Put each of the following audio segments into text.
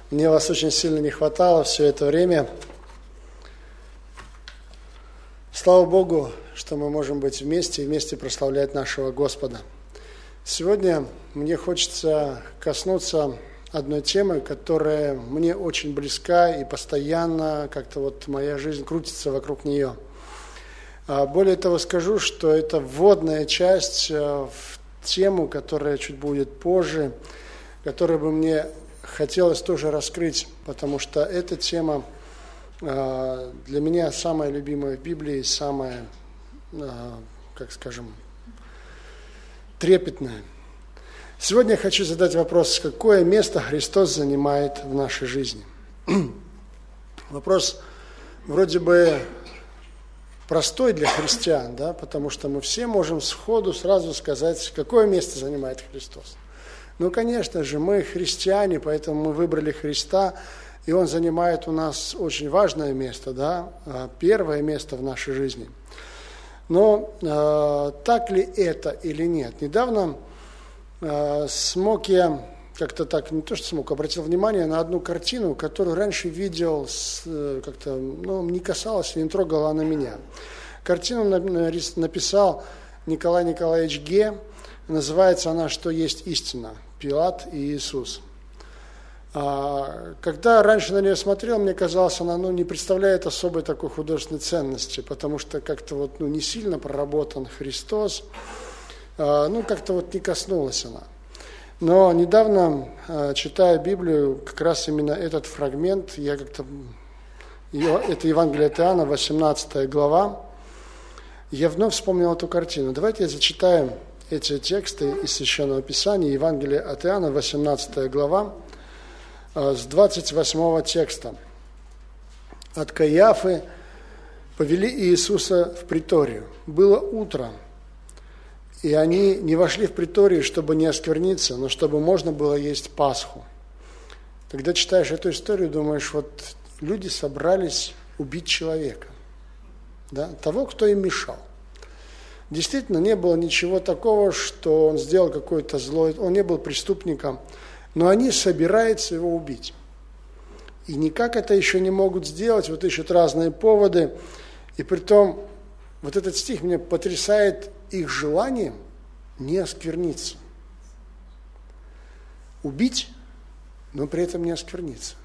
Мне вас очень сильно не хватало все это время. Слава Богу, что мы можем быть вместе и вместе прославлять нашего Господа. Сегодня мне хочется коснуться одной темы, которая мне очень близка и постоянно как-то вот моя жизнь крутится вокруг нее. Более того, скажу, что это вводная часть в тему, которая чуть будет позже, которую бы мне хотелось тоже раскрыть, потому что эта тема для меня самая любимая в Библии, самая, трепетная. Сегодня я хочу задать вопрос, какое место Христос занимает в нашей жизни. Вопрос вроде бы простой для христиан, да, потому что мы все можем сходу сразу сказать, какое место занимает Христос. Ну, конечно же, мы христиане, поэтому мы выбрали Христа, и Он занимает у нас очень важное место, да, первое место в нашей жизни. Но так ли это или нет? Недавно смог я, как-то так, не то что смог, обратил внимание на одну картину, которую раньше видел, как-то, не касалась, не трогала она меня. Картину написал Николай Николаевич Ге. Называется она «Что есть истина? Пилат и Иисус». Когда раньше на нее смотрел, мне казалось, она не представляет особой такой художественной ценности, потому что как-то не сильно проработан Христос, как-то не коснулась она. Но недавно, читая Библию, как раз именно этот фрагмент, это Евангелие от Иоанна, 18 глава, я вновь вспомнил эту картину. Давайте зачитаем эти тексты из Священного Писания, Евангелие от Иоанна, 18 глава, с 28 текста. «От Каиафы повели Иисуса в приторию. Было утро, и они не вошли в приторию, чтобы не оскверниться, но чтобы можно было есть Пасху». Когда читаешь эту историю, думаешь, люди собрались убить человека, да, того, кто им мешал. Действительно, не было ничего такого, что он сделал какое-то зло, он не был преступником, но они собираются его убить. И никак это еще не могут сделать, ищут разные поводы. И притом, этот стих меня потрясает их желанием не оскверниться. Убить, но при этом не оскверниться.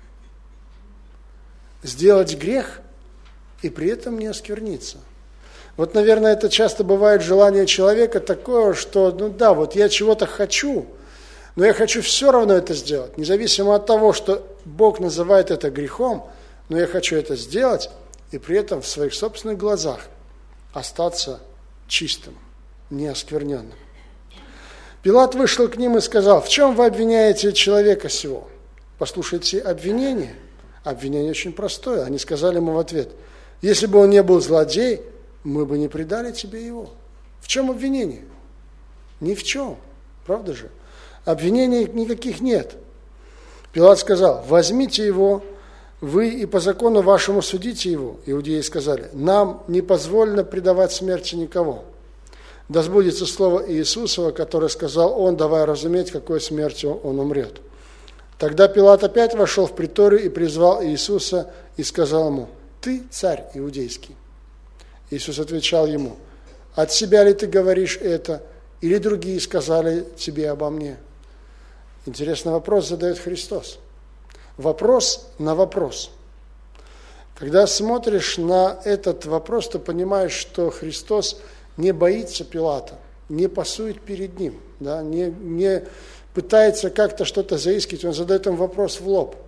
Сделать грех и при этом не оскверниться. Наверное, это часто бывает желание человека такое, что, я чего-то хочу, но я хочу все равно это сделать, независимо от того, что Бог называет это грехом, но я хочу это сделать и при этом в своих собственных глазах остаться чистым, неоскверненным. Пилат вышел к ним и сказал: «В чем вы обвиняете человека сего?» Послушайте обвинение. Обвинение очень простое. Они сказали ему в ответ: «Если бы он не был злодей, мы бы не предали тебе его». В чем обвинение? Ни в чем. Правда же? Обвинений никаких нет. Пилат сказал: «Возьмите его, вы и по закону вашему судите его». Иудеи сказали: «Нам не позволено предавать смерти никого. Да сбудется слово Иисусова, которое сказал он, давая разуметь, какой смертью он умрет». Тогда Пилат опять вошел в приторию и призвал Иисуса и сказал ему: «Ты царь иудейский». Иисус отвечал ему: «От себя ли ты говоришь это, или другие сказали тебе обо мне?» Интересный вопрос задает Христос. Вопрос на вопрос. Когда смотришь на этот вопрос, то понимаешь, что Христос не боится Пилата, не пасует перед ним, да, не пытается как-то что-то заискивать, он задает ему вопрос в лоб.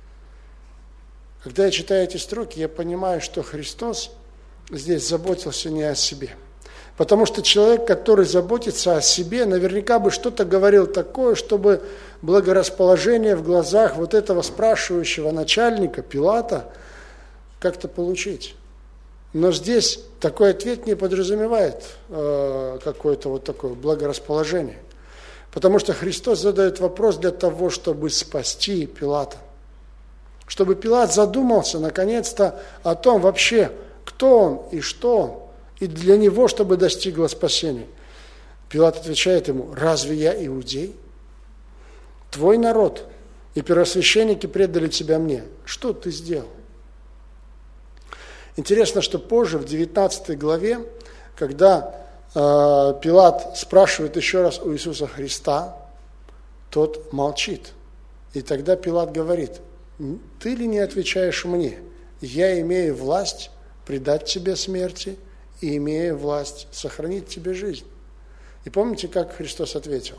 Когда я читаю эти строки, я понимаю, что Христос здесь заботился не о себе. Потому что человек, который заботится о себе, наверняка бы что-то говорил такое, чтобы благорасположение в глазах этого спрашивающего начальника, Пилата, как-то получить. Но здесь такой ответ не подразумевает какое-то такое благорасположение. Потому что Христос задает вопрос для того, чтобы спасти Пилата. Чтобы Пилат задумался наконец-то о том вообще, кто он и что он, и для него, чтобы достигло спасения. Пилат отвечает ему: «Разве я иудей? Твой народ и первосвященники предали тебя мне. Что ты сделал? Интересно, что позже, в 19 главе, когда Пилат спрашивает еще раз у Иисуса Христа, тот молчит. И тогда Пилат говорит: ты ли не отвечаешь мне? Я имею власть предать тебе смерти и имею власть сохранить тебе жизнь. И помните, как Христос ответил?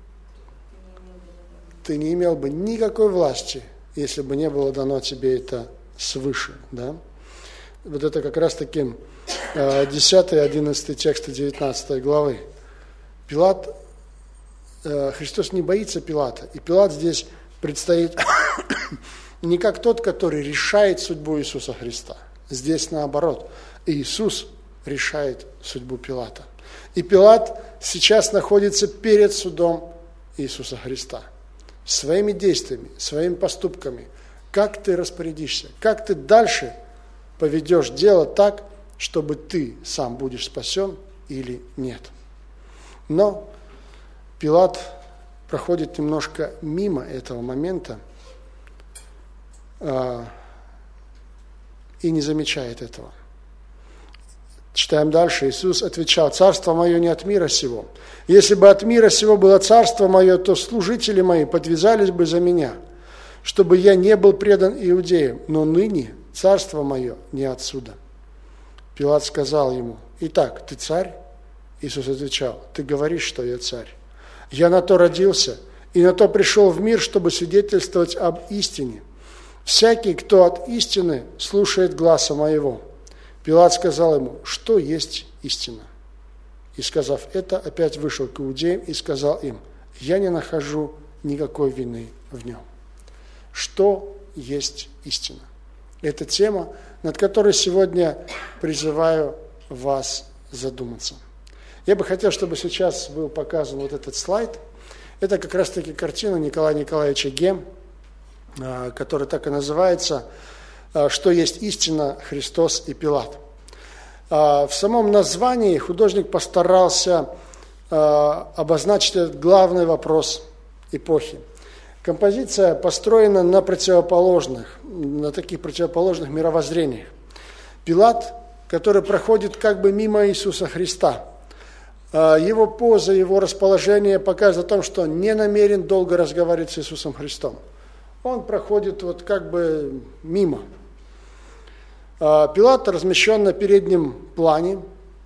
Ты не имел бы никакой власти, если бы не было дано тебе это свыше. Да? Вот это как раз таки 10 и 11 тексты 19 главы. Христос не боится Пилата. И Пилат здесь предстоит не как тот, который решает судьбу Иисуса Христа. Здесь наоборот. Иисус решает судьбу Пилата. И Пилат сейчас находится перед судом Иисуса Христа. Своими действиями, своими поступками. Как ты распорядишься? Как ты дальше поведешь дело так, чтобы ты сам будешь спасен или нет? Но Пилат проходит немножко мимо этого момента и не замечает этого. Читаем дальше. Иисус отвечал: «Царство мое не от мира сего. Если бы от мира сего было царство мое, то служители мои подвязались бы за меня, чтобы я не был предан иудеям. Но ныне царство мое не отсюда». Пилат сказал ему: «Итак, ты царь?» Иисус отвечал: «Ты говоришь, что я царь. Я на то родился и на то пришел в мир, чтобы свидетельствовать об истине. Всякий, кто от истины, слушает гласа моего». Пилат сказал ему: «Что есть истина?» И, сказав это, опять вышел к иудеям и сказал им: «Я не нахожу никакой вины в нем». Что есть истина? Это тема, над которой сегодня призываю вас задуматься. Я бы хотел, чтобы сейчас был показан вот этот слайд. Это как раз-таки картина Николая Николаевича Ге, которая так и называется «Что есть истина, Христос и Пилат». В самом названии художник постарался обозначить этот главный вопрос эпохи. Композиция построена на таких противоположных мировоззрениях. Пилат, который проходит как бы мимо Иисуса Христа. Его поза, его расположение показывает о том, что он не намерен долго разговаривать с Иисусом Христом. Он проходит вот как бы мимо. Пилат размещен на переднем плане,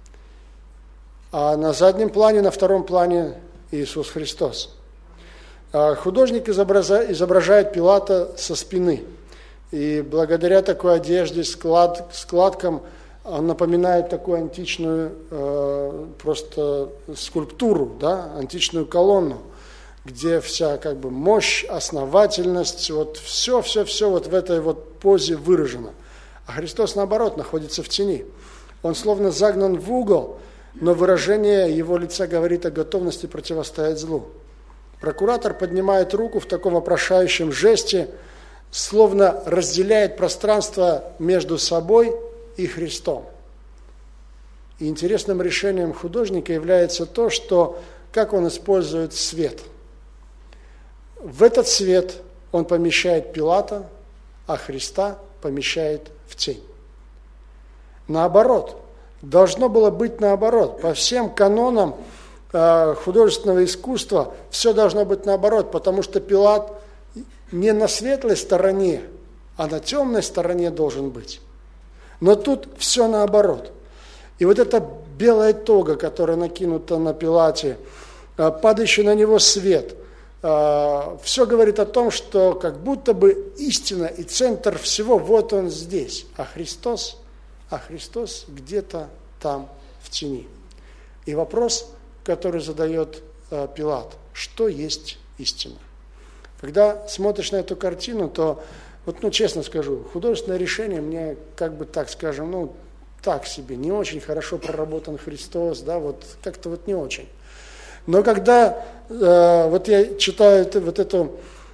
а на заднем плане, на втором плане Иисус Христос. Художник изображает Пилата со спины. И благодаря такой одежде, складкам, он напоминает такую античную просто скульптуру, да, античную колонну, где вся как бы мощь, основательность, вот все вот в этой вот позе выражено. А Христос, наоборот, находится в тени. Он словно загнан в угол, но выражение его лица говорит о готовности противостоять злу. Прокуратор поднимает руку в таком вопрошающем жесте, словно разделяет пространство между собой и Христом. И интересным решением художника является то, что как он использует свет. В этот свет он помещает Пилата, а Христа помещает в тень. Наоборот, должно было быть наоборот. По всем канонам художественного искусства все должно быть наоборот, потому что Пилат не на светлой стороне, а на темной стороне должен быть. Но тут все наоборот. И вот эта белая тога, которая накинута на Пилате, падающий на него свет, все говорит о том, что как будто бы истина и центр всего, вот он здесь, а Христос где-то там в тени. И вопрос, который задает Пилат: что есть истина? Когда смотришь на эту картину, то, вот, честно скажу, художественное решение мне, как бы так скажем, так себе, не очень хорошо проработан Христос, да, вот как-то вот не очень. Но когда вот я читаю вот эту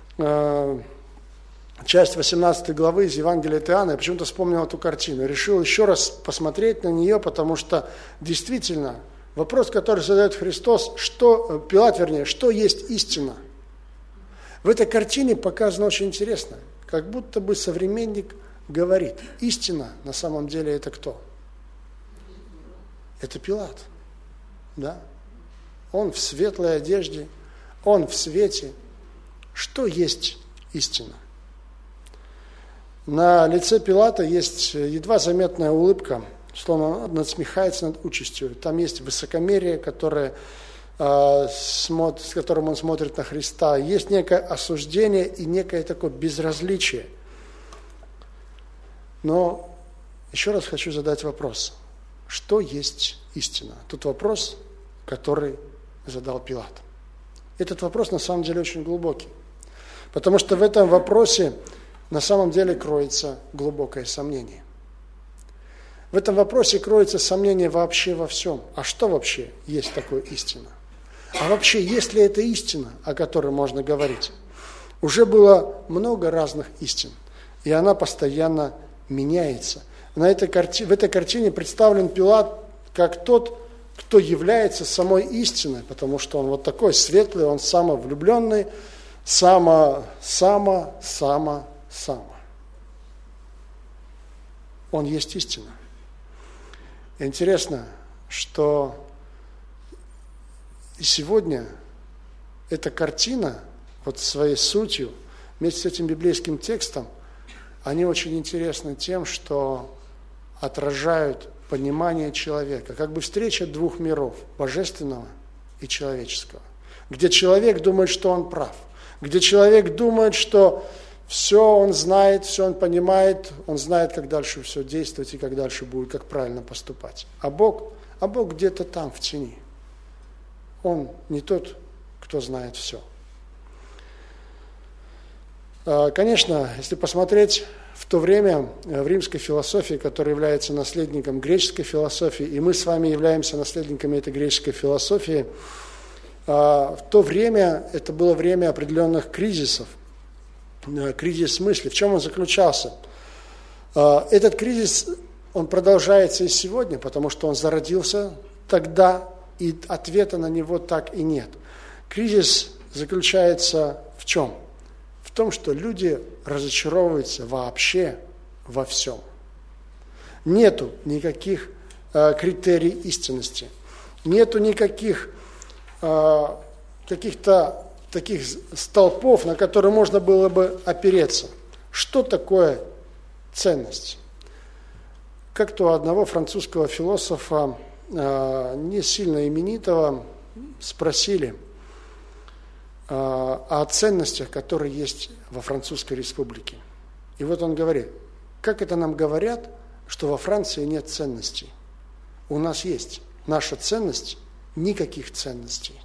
часть 18 главы из Евангелия от Иоанна, я почему-то вспомнил эту картину, решил еще раз посмотреть на нее, потому что действительно вопрос, который задает Христос, что есть истина? В этой картине показано очень интересно, как будто бы современник говорит, истина на самом деле это кто? Это Пилат. Да? Он в светлой одежде, он в свете. Что есть истина? На лице Пилата есть едва заметная улыбка, словно он надсмехается над участью. Там есть высокомерие, с которым он смотрит на Христа. Есть некое осуждение и некое такое безразличие. Но еще раз хочу задать вопрос. Что есть истина? Тут вопрос, который задал Пилат. Этот вопрос на самом деле очень глубокий. Потому что в этом вопросе на самом деле кроется глубокое сомнение. В этом вопросе кроется сомнение вообще во всем. А что вообще есть такое истина? А вообще, есть ли это истина, о которой можно говорить? Уже было много разных истин, и она постоянно меняется. В этой картине представлен Пилат как тот, кто является самой истиной, потому что он вот такой светлый, он самовлюбленный, само. Он есть истина. Интересно, что и сегодня эта картина, вот своей сутью, вместе с этим библейским текстом, они очень интересны тем, что отражают понимание человека, как бы встреча двух миров, божественного и человеческого, где человек думает, что он прав, где человек думает, что все он знает, все он понимает, он знает, как дальше все действовать и как дальше будет, как правильно поступать. А Бог где-то там, в тени. Он не тот, кто знает все. Конечно, если посмотреть в то время в римской философии, которая является наследником греческой философии, и мы с вами являемся наследниками этой греческой философии, в то время это было время определенных кризисов, кризис мысли. В чем он заключался? Этот кризис, он продолжается и сегодня, потому что он зародился тогда, и ответа на него так и нет. Кризис заключается в чем? В том, что люди разочаровываются вообще во всем. Нету никаких критерий истинности, нету никаких каких-то таких столпов, на которые можно было бы опереться. Что такое ценность? Как-то у одного французского философа, не сильно именитого, спросили о ценностях, которые есть во Французской республике. И вот он говорит, как это нам говорят, что во Франции нет ценностей? У нас есть наша ценность, никаких ценностей.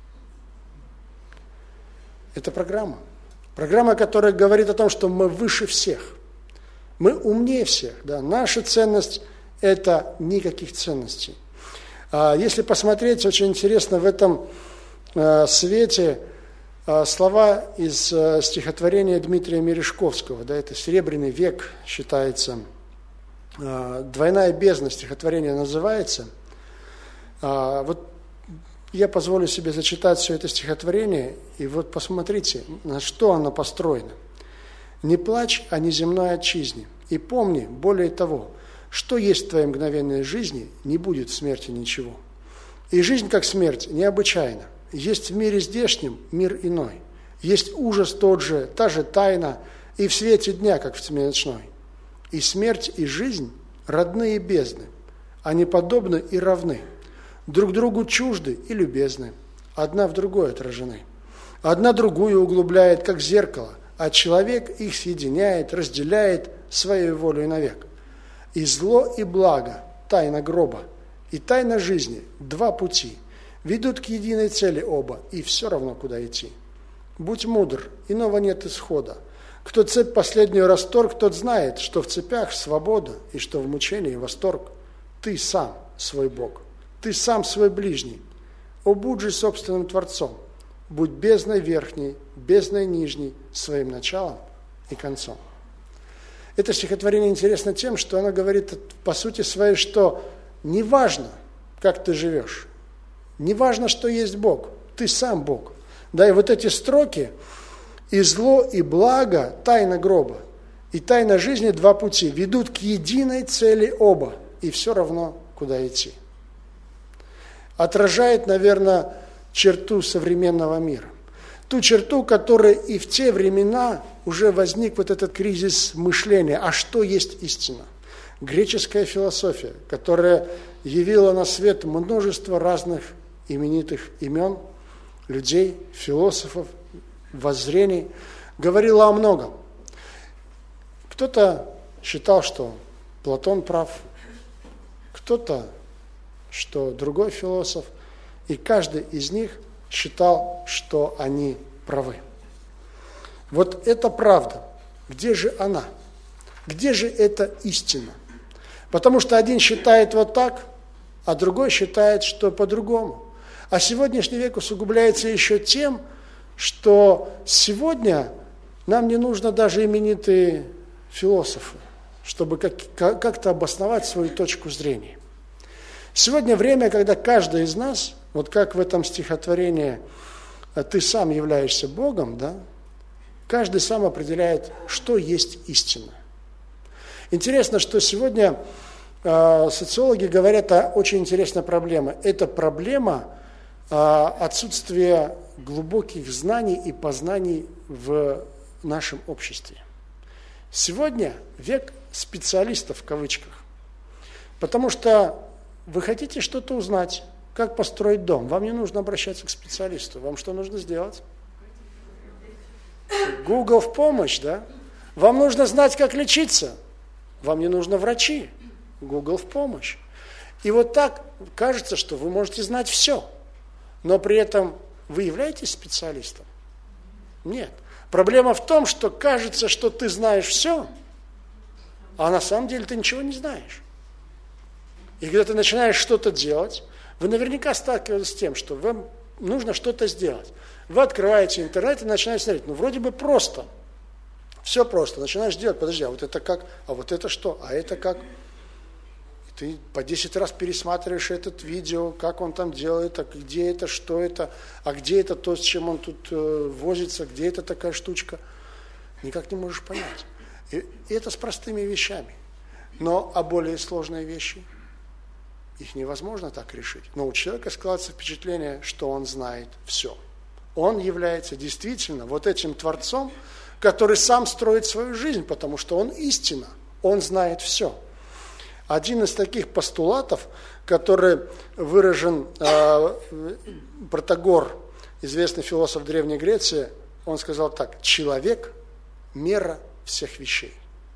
Это программа. Программа, которая говорит о том, что мы выше всех. Мы умнее всех. Да? Наша ценность – это никаких ценностей. Если посмотреть, очень интересно в этом свете слова из стихотворения Дмитрия Мережковского. Да, это Серебряный век считается. «Двойная бездна» стихотворение называется. Вот я позволю себе зачитать все это стихотворение, и вот посмотрите, на что оно построено. «Не плачь о неземной отчизне, и помни, более того, что есть в твоей мгновенной жизни, не будет в смерти ничего. И жизнь, как смерть, необычайна. Есть в мире здешнем мир иной. Есть ужас тот же, та же тайна, и в свете дня, как в тьме ночной. И смерть, и жизнь родные бездны, они подобны и равны, друг другу чужды и любезны, одна в другой отражены. Одна другую углубляет, как зеркало, а человек их соединяет, разделяет своей волей навек. И зло, и благо, тайна гроба, и тайна жизни, два пути, ведут к единой цели оба, и все равно, куда идти. Будь мудр, иного нет исхода. Кто цепь последнюю расторг, тот знает, что в цепях свобода, и что в мучении восторг. Ты сам свой Бог, ты сам свой ближний. О, будь же собственным Творцом, будь бездной верхней, бездной нижней, своим началом и концом». Это стихотворение интересно тем, что оно говорит по сути своей, что не важно, как ты живешь, не важно, что есть Бог, ты сам Бог. Да, и вот эти строки, И зло, и благо, тайна гроба, и тайна жизни, два пути, ведут к единой цели оба, и все равно, куда идти. Отражает, наверное, черту современного мира. Ту черту, которая и в те времена уже возник вот этот кризис мышления. А что есть истина? Греческая философия, которая явила на свет множество разных именитых имен, людей, философов, воззрений, говорила о многом. Кто-то считал, что Платон прав, кто-то, что другой философ, и каждый из них считал, что они правы. Вот это правда. Где же она? Где же эта истина? Потому что один считает вот так, а другой считает, что по-другому. А сегодняшний век усугубляется еще тем, что сегодня нам не нужно даже именитые философы, чтобы как-то обосновать свою точку зрения. Сегодня время, когда каждый из нас, вот как в этом стихотворении «Ты сам являешься Богом», да, каждый сам определяет, что есть истина. Интересно, что сегодня социологи говорят о очень интересной проблеме. Это проблема отсутствия глубоких знаний и познаний в нашем обществе. Сегодня век специалистов в кавычках. Потому что вы хотите что-то узнать, как построить дом, вам не нужно обращаться к специалисту. Вам что нужно сделать? Google в помощь, да? Вам нужно знать, как лечиться. Вам не нужно врачи. Google в помощь. И вот так кажется, что вы можете знать все. Но при этом вы являетесь специалистом? Нет. Проблема в том, что кажется, что ты знаешь все, а на самом деле ты ничего не знаешь. И когда ты начинаешь что-то делать, вы наверняка сталкиваетесь с тем, что вам нужно что-то сделать. Вы открываете интернет и начинаете смотреть, вроде бы просто. Все просто. Начинаешь делать, подожди, а вот это как, а вот это что, а это как? Ты по 10 раз пересматриваешь этот видео, как он там делает, а где это, что это, а где это то, с чем он тут возится, где это такая штучка. Никак не можешь понять. И это с простыми вещами. Но а более сложные вещи, их невозможно так решить. Но у человека складывается впечатление, что он знает все. Он является действительно вот этим Творцом, который сам строит свою жизнь, потому что он истина, он знает все. Один из таких постулатов, который выражен Протагор, известный философ Древней Греции, он сказал так: человек – мера всех вещей.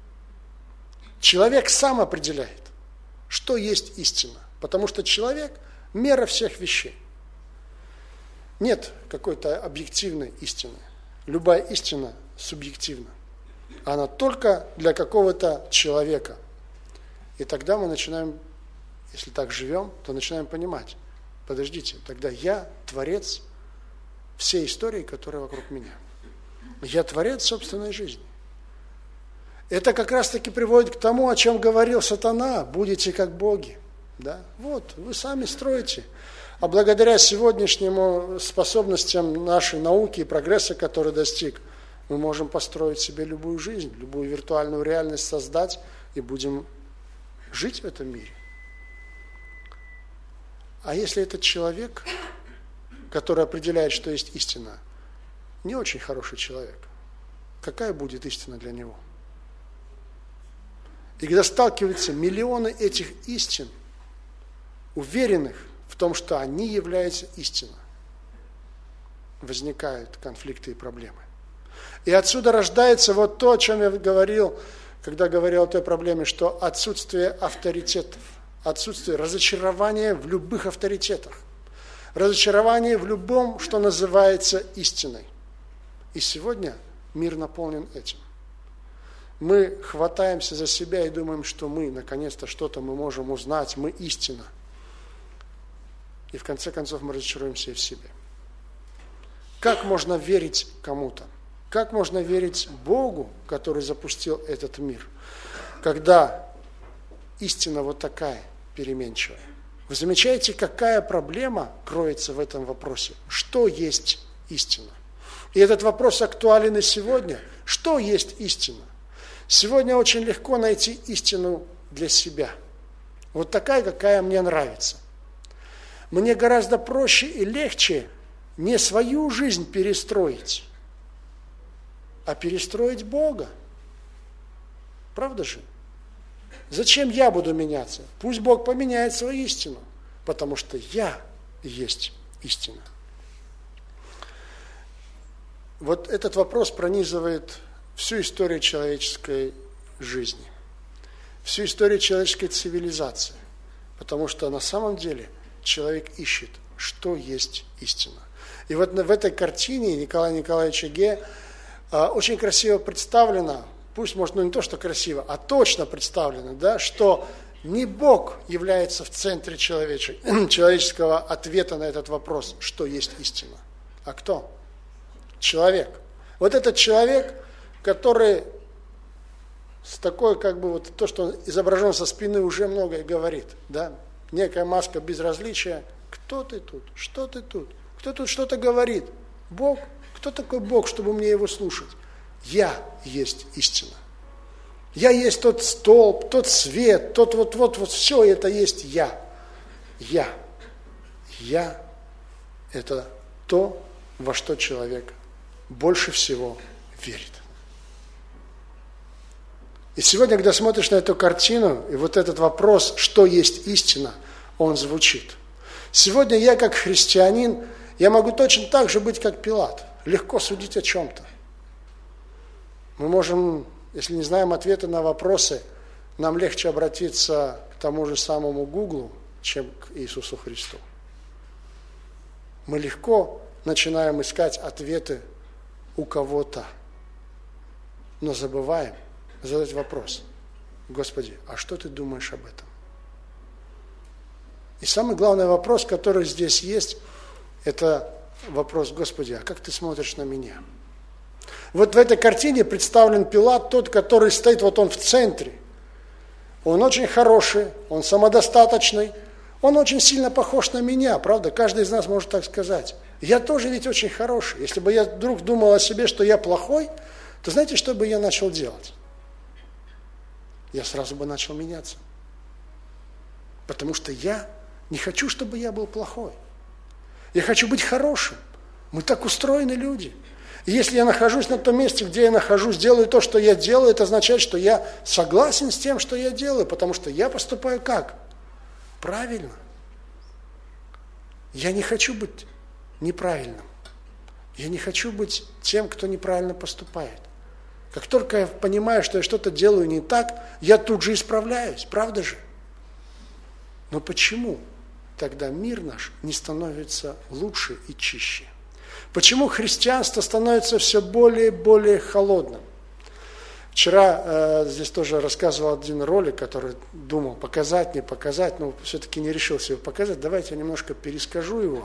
Человек сам определяет, что есть истина, потому что человек – мера всех вещей. Нет какой-то объективной истины. Любая истина субъективна. Она только для какого-то человека. И тогда мы начинаем, если так живем, то начинаем понимать, подождите, тогда я творец всей истории, которая вокруг меня. Я творец собственной жизни. Это как раз-таки приводит к тому, о чем говорил сатана: будете как боги. Да? Вот, вы сами строите. А благодаря сегодняшним способностям нашей науки и прогресса, который достиг, мы можем построить себе любую жизнь, любую виртуальную реальность создать и будем жить в этом мире. А если этот человек, который определяет, что есть истина, не очень хороший человек, какая будет истина для него? И когда сталкиваются миллионы этих истин, уверенных в том, что они являются истиной, возникают конфликты и проблемы. И отсюда рождается вот то, о чем я говорил, когда говорил о той проблеме, что отсутствие авторитетов, отсутствие разочарования в любых авторитетах, разочарование в любом, что называется истиной. И сегодня мир наполнен этим. Мы хватаемся за себя и думаем, что мы, наконец-то, что-то мы можем узнать, мы истина. И в конце концов мы разочаруемся и в себе. Как можно верить кому-то? Как можно верить Богу, который запустил этот мир, когда истина вот такая переменчивая? Вы замечаете, какая проблема кроется в этом вопросе? Что есть истина? И этот вопрос актуален и сегодня. Что есть истина? Сегодня очень легко найти истину для себя. Вот такая, какая мне нравится. Мне гораздо проще и легче не свою жизнь перестроить, а перестроить Бога. Правда же? Зачем я буду меняться? Пусть Бог поменяет свою истину, потому что я есть истина. Вот этот вопрос пронизывает всю историю человеческой жизни, всю историю человеческой цивилизации, потому что на самом деле человек ищет, что есть истина. И вот в этой картине Николая Николаевича Ге очень красиво представлено, пусть, может, не то, что красиво, а точно представлено, да, что не Бог является в центре человеческого ответа на этот вопрос, что есть истина, а кто? Человек. Вот этот человек, который с такой, как бы, вот то, что он изображен со спины, уже многое говорит, да, некая маска безразличия. Кто ты тут? Что ты тут? Кто тут что-то говорит? Бог? Кто такой Бог, чтобы мне его слушать? Я есть истина. Я есть тот столб, тот свет, тот вот все это есть я. Я. Я – это то, во что человек больше всего верит. И сегодня, когда смотришь на эту картину, и вот этот вопрос, что есть истина, он звучит. Сегодня я, как христианин, я могу точно так же быть, как Пилат, легко судить о чем-то. Мы можем, если не знаем ответа на вопросы, нам легче обратиться к тому же самому Гуглу, чем к Иисусу Христу. Мы легко начинаем искать ответы у кого-то, но забываем задать вопрос: Господи, а что ты думаешь об этом? И самый главный вопрос, который здесь есть, это вопрос: Господи, а как ты смотришь на меня? Вот в этой картине представлен Пилат, тот, который стоит, вот он в центре. Он очень хороший, он самодостаточный, он очень сильно похож на меня, правда? Каждый из нас может так сказать. Я тоже ведь очень хороший. Если бы я вдруг думал о себе, что я плохой, то знаете, что бы я начал делать? Я сразу бы начал меняться. Потому что я не хочу, чтобы я был плохой. Я хочу быть хорошим. Мы так устроены люди. И если я нахожусь на том месте, где я нахожусь, делаю то, что я делаю, это означает, что я согласен с тем, что я делаю, потому что я поступаю как? Правильно. Я не хочу быть неправильным. Я не хочу быть тем, кто неправильно поступает. Как только я понимаю, что я что-то делаю не так, я тут же исправляюсь, правда же? Но почему тогда мир наш не становится лучше и чище? Почему христианство становится все более и более холодным? Вчера здесь тоже рассказывал один ролик, который думал, показать, не показать, но все-таки не решился его показать. Давайте я немножко перескажу его.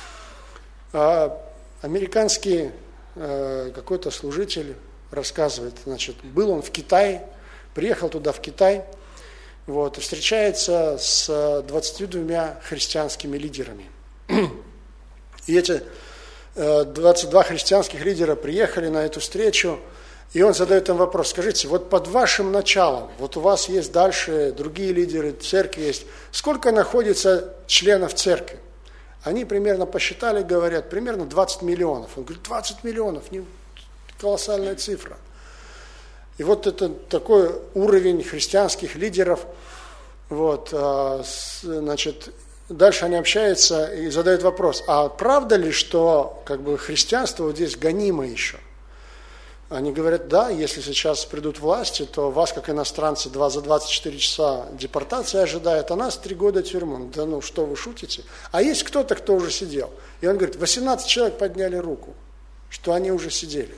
Американский какой-то служитель рассказывает, значит, был он в Китае, приехал туда в Китай, вот, и встречается с 22 христианскими лидерами. И эти 22 христианских лидера приехали на эту встречу, и он задает им вопрос: скажите, вот под вашим началом, вот у вас есть дальше другие лидеры, церкви есть, сколько находится членов церкви? Они примерно посчитали, говорят, примерно 20 миллионов. Он говорит, 20 миллионов, колоссальная цифра. И вот это такой уровень христианских лидеров. Вот, значит, дальше они общаются и задают вопрос: а правда ли, что как бы христианство вот здесь гонимо еще? Они говорят, да, если сейчас придут власти, то вас, как иностранцы, за 24 часа депортации ожидает, а нас 3 года тюрьмы. Да ну, что вы шутите? А есть кто-то, кто уже сидел. И он говорит, 18 человек подняли руку, что они уже сидели.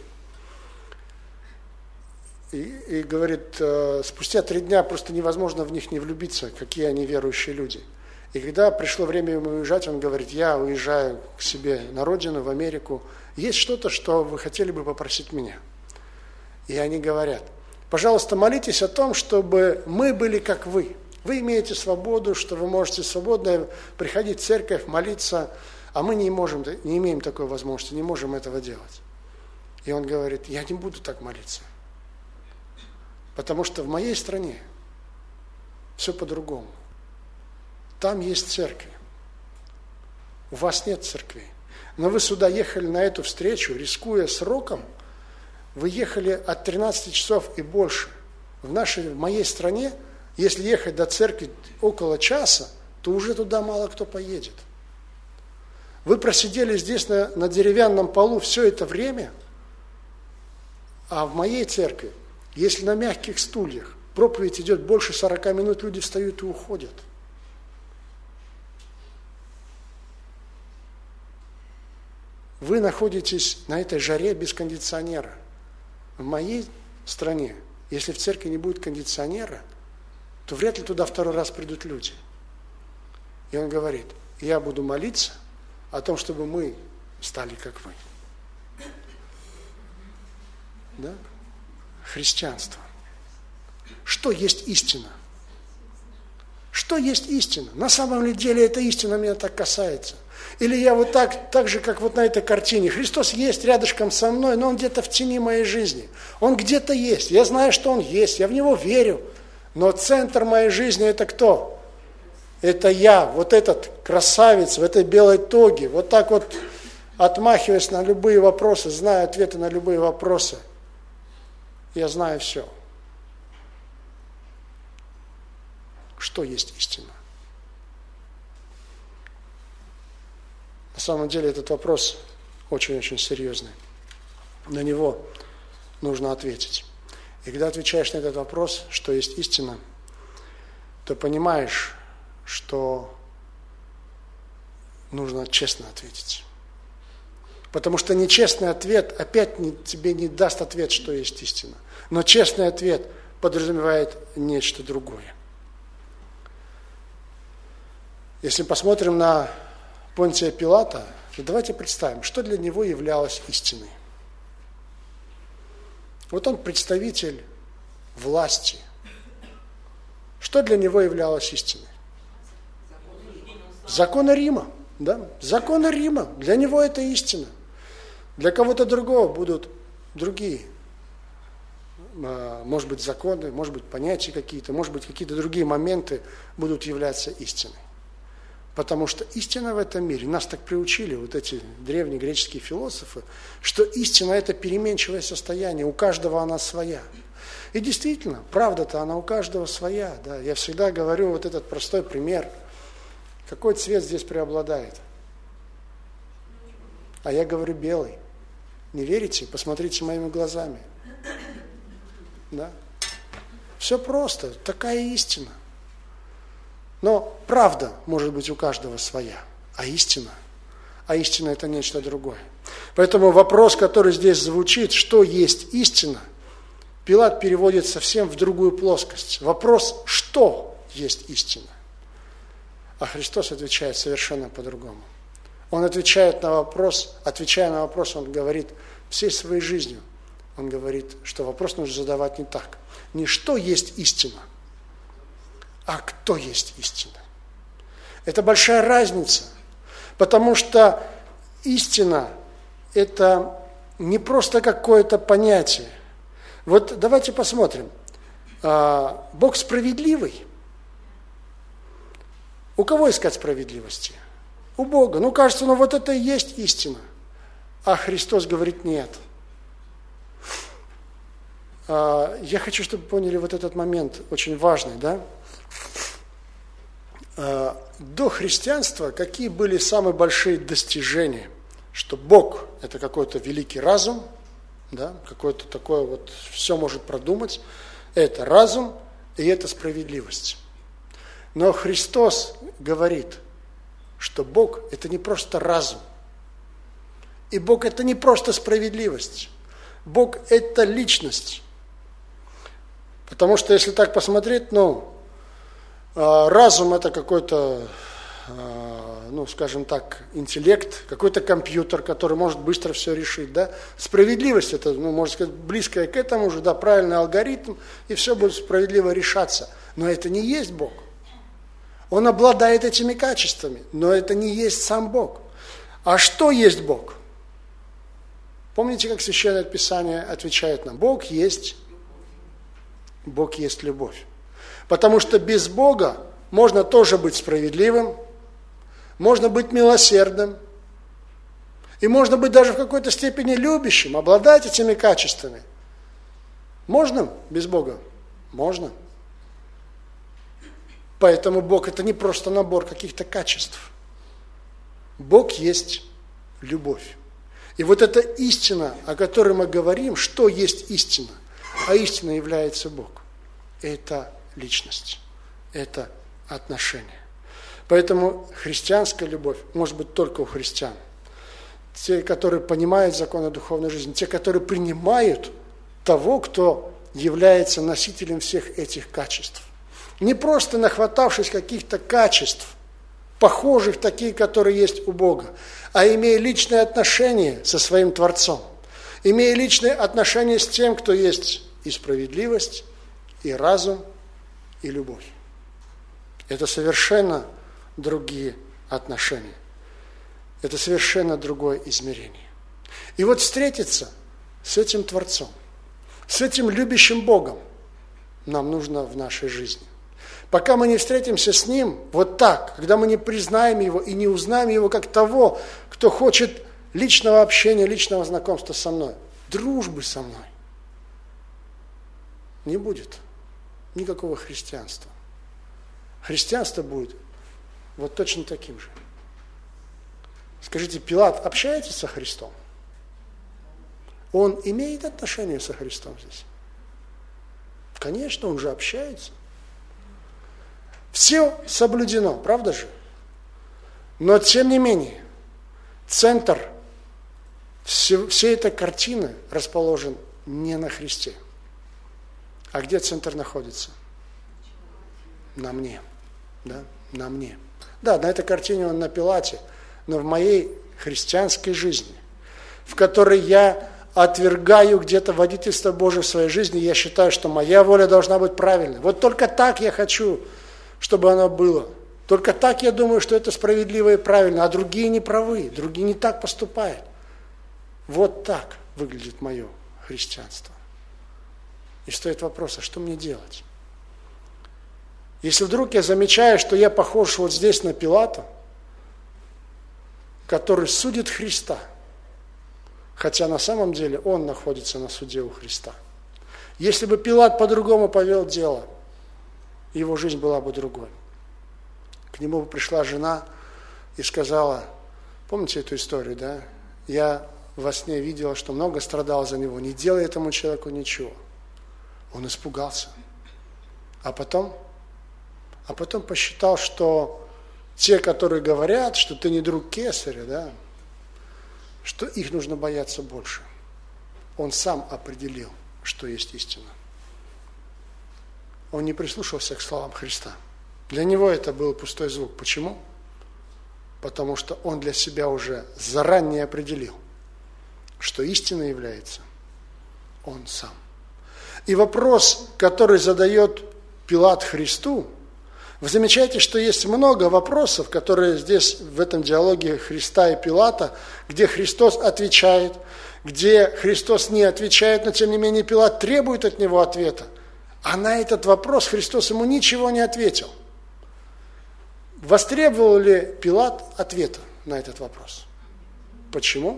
И говорит, спустя 3 дня просто невозможно в них не влюбиться, какие они верующие люди. И когда пришло время ему уезжать, он говорит, я уезжаю к себе на родину, в Америку. Есть что-то, что вы хотели бы попросить меня? И они говорят, пожалуйста, молитесь о том, чтобы мы были как вы. Вы имеете свободу, что вы можете свободно приходить в церковь, молиться, а мы не имеем такой возможности, не можем этого делать. И он говорит, я не буду так молиться. Потому что в моей стране все по-другому. Там есть церкви. У вас нет церкви. Но вы сюда ехали на эту встречу, рискуя сроком, вы ехали от 13 часов и больше. В моей стране, если ехать до церкви около часа, то уже туда мало кто поедет. Вы просидели здесь на деревянном полу все это время, а в моей церкви, если на мягких стульях проповедь идет больше 40 минут, люди встают и уходят. Вы находитесь на этой жаре без кондиционера. В моей стране, если в церкви не будет кондиционера, то вряд ли туда второй раз придут люди. И он говорит, я буду молиться о том, чтобы мы стали как вы. Да? Христианство. Что есть истина? Что есть истина? На самом деле эта истина меня так касается. Или я вот так же, как вот на этой картине. Христос есть рядышком со мной, но Он где-то в тени моей жизни. Он где-то есть. Я знаю, что Он есть. Я в Него верю. Но центр моей жизни это кто? Это я, вот этот красавец в этой белой тоге. Вот так вот отмахиваясь на любые вопросы, зная ответы на любые вопросы. Я знаю все. Что есть истина? На самом деле этот вопрос очень-очень серьезный. На него нужно ответить. И когда отвечаешь на этот вопрос, что есть истина, то понимаешь, что нужно честно ответить. Потому что нечестный ответ опять тебе не даст ответ, что есть истина. Но честный ответ подразумевает нечто другое. Если посмотрим на Понтия Пилата, то давайте представим, что для него являлось истиной. Вот он представитель власти. Что для него являлось истиной? Законы Рима. Да? Законы Рима. Для него это истина. Для кого-то другого будут другие, может быть, законы, может быть, понятия какие-то, может быть, какие-то другие моменты будут являться истиной. Потому что истина в этом мире, нас так приучили, вот эти древние греческие философы, что истина – это переменчивое состояние, у каждого она своя. И действительно, правда-то она у каждого своя. Да? Я всегда говорю вот этот простой пример. Какой цвет здесь преобладает? А я говорю белый. Не верите? Посмотрите моими глазами. Да? Все просто, такая истина. Но правда может быть у каждого своя, а истина это нечто другое. Поэтому вопрос, который здесь звучит, что есть истина, Пилат переводит совсем в другую плоскость. Вопрос, что есть истина? А Христос отвечает совершенно по-другому. Он отвечая на вопрос, он говорит всей своей жизнью, он говорит, что вопрос нужно задавать не так. Не что есть истина, а кто есть истина. Это большая разница, потому что истина – это не просто какое-то понятие. Вот давайте посмотрим. Бог справедливый. У кого искать справедливости? У Бога. Ну, кажется, вот это и есть истина. А Христос говорит нет. Я хочу, чтобы вы поняли вот этот момент, очень важный, да? До христианства какие были самые большие достижения? Что Бог – это какой-то великий разум, да? Какой-то такой вот, все может продумать. Это разум и это справедливость. Но Христос говорит, что Бог – это не просто разум. И Бог – это не просто справедливость. Бог – это личность. Потому что если так посмотреть, разум – это какой-то, скажем так, интеллект, какой-то компьютер, который может быстро все решить. Да? Справедливость – это, можно сказать, близкое к этому же, да, правильный алгоритм, и все будет справедливо решаться. Но это не есть Бог. Он обладает этими качествами, но это не есть сам Бог. А что есть Бог? Помните, как Священное Писание отвечает нам? Бог есть любовь. Потому что без Бога можно тоже быть справедливым, можно быть милосердным, и можно быть даже в какой-то степени любящим, обладать этими качествами. Можно без Бога? Можно. Поэтому Бог – это не просто набор каких-то качеств. Бог есть любовь. И вот эта истина, о которой мы говорим, что есть истина? А истина является Бог. Это личность, это отношение. Поэтому христианская любовь может быть только у христиан. Те, которые понимают законы духовной жизни, те, которые принимают того, кто является носителем всех этих качеств. Не просто нахватавшись каких-то качеств, похожих такие, которые есть у Бога, а имея личное отношение со своим Творцом, имея личное отношение с тем, кто есть и справедливость, и разум, и любовь. Это совершенно другие отношения. Это совершенно другое измерение. И вот встретиться с этим Творцом, с этим любящим Богом нам нужно в нашей жизни. Пока мы не встретимся с Ним вот так, когда мы не признаем Его и не узнаем Его как того, кто хочет личного общения, личного знакомства со мной, дружбы со мной, не будет никакого христианства. Христианство будет вот точно таким же. Скажите, Пилат общается со Христом? Он имеет отношение со Христом здесь? Конечно, он же общается. Все соблюдено, правда же? Но тем не менее, центр всей этой картины расположен не на Христе. А где центр находится? На мне. Да? На мне. Да, на этой картине он на Пилате, но в моей христианской жизни, в которой я отвергаю где-то водительство Божие в своей жизни, я считаю, что моя воля должна быть правильной. Вот только так я хочу, чтобы оно было. Только так я думаю, что это справедливо и правильно, а другие не правы, другие не так поступают. Вот так выглядит мое христианство. И стоит вопрос, а что мне делать? Если вдруг я замечаю, что я похож вот здесь на Пилата, который судит Христа, хотя на самом деле он находится на суде у Христа. Если бы Пилат по-другому повел дело, его жизнь была бы другой. К нему бы пришла жена и сказала, помните эту историю, да? Я во сне видела, что много страдал за него, не делай этому человеку ничего. Он испугался. А потом посчитал, что те, которые говорят, что ты не друг кесаря, да, что их нужно бояться больше. Он сам определил, что есть истина. Он не прислушался к словам Христа. Для него это был пустой звук. Почему? Потому что он для себя уже заранее определил, что истиной является он сам. И вопрос, который задает Пилат Христу, вы замечаете, что есть много вопросов, которые здесь в этом диалоге Христа и Пилата, где Христос отвечает, где Христос не отвечает, но тем не менее Пилат требует от него ответа. А на этот вопрос Христос ему ничего не ответил. Востребовал ли Пилат ответа на этот вопрос? Почему?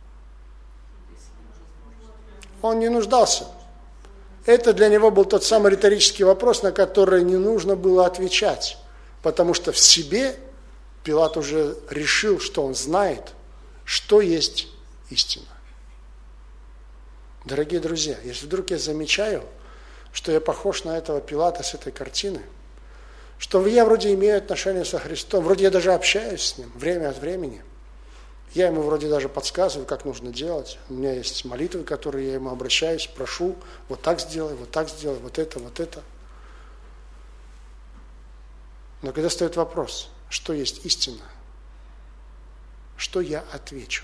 Он не нуждался. Это для него был тот самый риторический вопрос, на который не нужно было отвечать, потому что в себе Пилат уже решил, что он знает, что есть истина. Дорогие друзья, если вдруг я замечаю, что я похож на этого Пилата с этой картины, что я вроде имею отношение со Христом, вроде я даже общаюсь с Ним время от времени, я ему вроде даже подсказываю, как нужно делать. У меня есть молитвы, в которые я ему обращаюсь, прошу, вот так сделай, вот это, вот это. Но когда стоит вопрос, что есть истина, что я отвечу?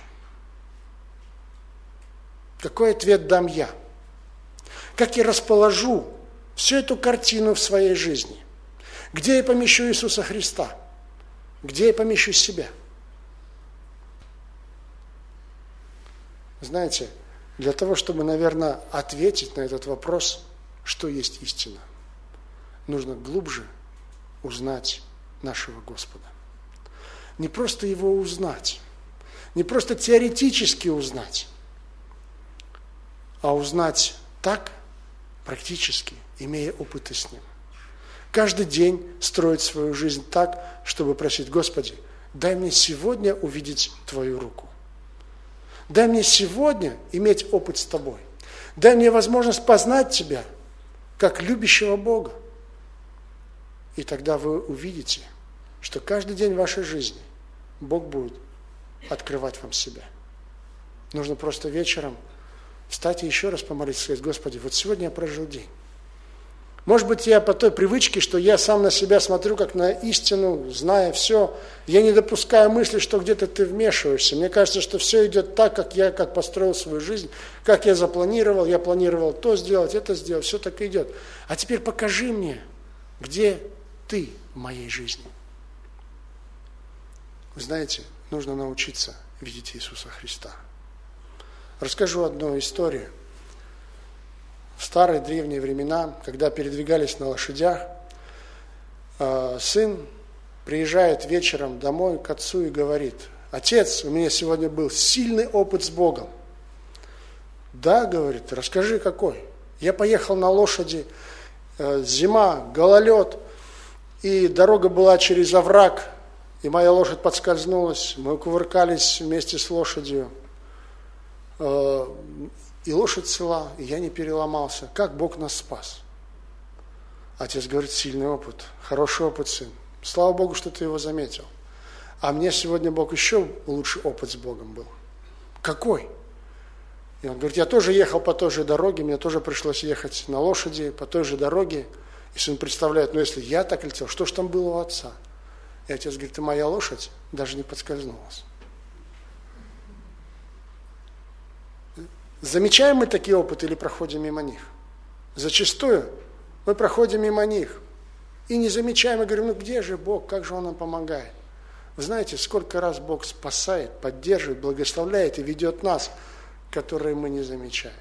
Какой ответ дам я? Как я расположу всю эту картину в своей жизни? Где я помещу Иисуса Христа? Где я помещу себя? Знаете, для того, чтобы, наверное, ответить на этот вопрос, что есть истина, нужно глубже узнать нашего Господа. Не просто Его узнать, не просто теоретически узнать, а узнать так, практически, имея опыты с Ним. Каждый день строить свою жизнь так, чтобы просить: Господи, дай мне сегодня увидеть Твою руку. Дай мне сегодня иметь опыт с Тобой. Дай мне возможность познать Тебя, как любящего Бога. И тогда вы увидите, что каждый день вашей жизни Бог будет открывать вам себя. Нужно просто вечером встать и еще раз помолиться, сказать: Господи, вот сегодня я прожил день. Может быть, я по той привычке, что я сам на себя смотрю как на истину, зная все, я не допускаю мысли, что где-то ты вмешиваешься. Мне кажется, что все идет так, как я построил свою жизнь, как я запланировал. Я планировал то сделать, это сделать, все так и идет. А теперь покажи мне, где ты в моей жизни. Вы знаете, нужно научиться видеть Иисуса Христа. Расскажу одну историю. В старые древние времена, когда передвигались на лошадях, сын приезжает вечером домой к отцу и говорит: отец, у меня сегодня был сильный опыт с Богом. Да, говорит, расскажи какой. Я поехал на лошади, зима, гололед, и дорога была через овраг, и моя лошадь подскользнулась, мы кувыркались вместе с лошадью. И лошадь цела, и я не переломался. Как Бог нас спас? Отец говорит: сильный опыт, хороший опыт, сын. Слава Богу, что ты его заметил. А мне сегодня Бог еще лучший опыт с Богом был. Какой? И он говорит: я тоже ехал по той же дороге, мне тоже пришлось ехать на лошади по той же дороге. И сын представляет: ну если я так летел, что ж там было у отца? И отец говорит: и моя лошадь даже не подскользнулась. Замечаем мы такие опыты или проходим мимо них? Зачастую мы проходим мимо них и не замечаем, и говорим: ну где же Бог, как же Он нам помогает? Вы знаете, сколько раз Бог спасает, поддерживает, благословляет и ведет нас, которые мы не замечаем.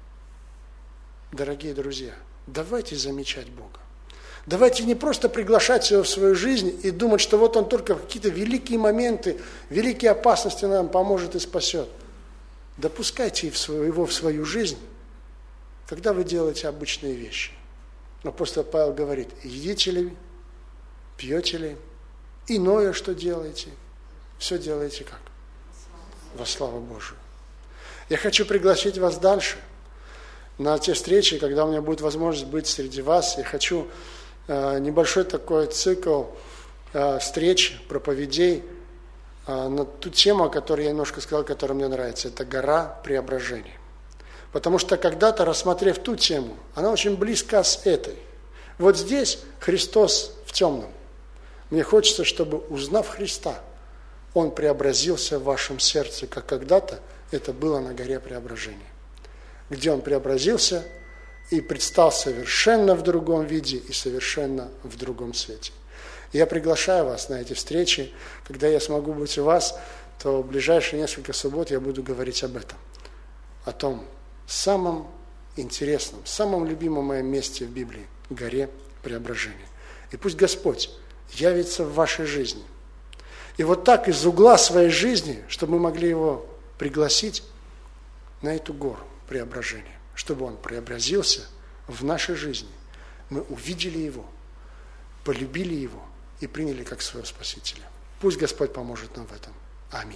Дорогие друзья, давайте замечать Бога. Давайте не просто приглашать Его в свою жизнь и думать, что вот Он только в какие-то великие моменты, великие опасности нам поможет и спасет. Допускайте его в свою жизнь, когда вы делаете обычные вещи. Апостол Павел говорит: едите ли, пьете ли, иное что делаете, все делаете как? Во славу Божию. Я хочу пригласить вас дальше, на те встречи, когда у меня будет возможность быть среди вас. Я хочу небольшой такой цикл встреч, проповедей на ту тему, о которой я немножко сказал, которая мне нравится. Это гора преображения. Потому что когда-то, рассмотрев ту тему, она очень близка с этой. Вот здесь Христос в темном. Мне хочется, чтобы, узнав Христа, Он преобразился в вашем сердце, как когда-то это было на горе преображения. Где Он преобразился и предстал совершенно в другом виде и совершенно в другом свете. Я приглашаю вас на эти встречи. Когда я смогу быть у вас, то в ближайшие несколько суббот я буду говорить об этом. О том самом интересном, самом любимом моем месте в Библии – горе преображения. И пусть Господь явится в вашей жизни. И вот так из угла своей жизни, чтобы мы могли Его пригласить на эту гору преображения, чтобы Он преобразился в нашей жизни. Мы увидели Его, полюбили Его и приняли как своего Спасителя. Пусть Господь поможет нам в этом. Аминь.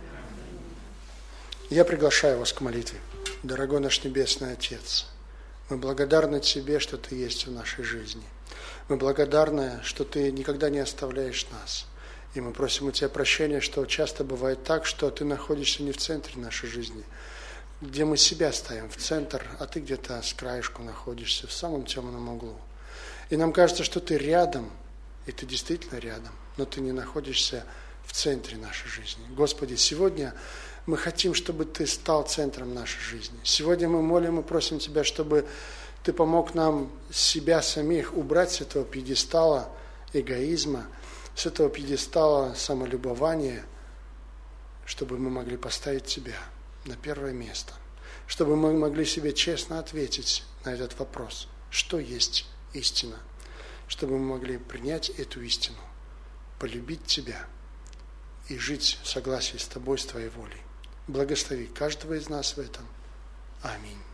Я приглашаю вас к молитве. Дорогой наш Небесный Отец, мы благодарны Тебе, что Ты есть в нашей жизни. Мы благодарны, что Ты никогда не оставляешь нас. И мы просим у Тебя прощения, что часто бывает так, что Ты находишься не в центре нашей жизни, где мы себя ставим в центр, а Ты где-то с краешку находишься, в самом темном углу. И нам кажется, что Ты рядом, и Ты действительно рядом, но Ты не находишься в центре нашей жизни. Господи, сегодня мы хотим, чтобы Ты стал центром нашей жизни. Сегодня мы молим и просим Тебя, чтобы Ты помог нам себя самих убрать с этого пьедестала эгоизма, с этого пьедестала самолюбования, чтобы мы могли поставить Тебя на первое место, чтобы мы могли себе честно ответить на этот вопрос, что есть истина, чтобы мы могли принять эту истину, полюбить Тебя и жить в согласии с Тобой, с Твоей волей. Благослови каждого из нас в этом. Аминь.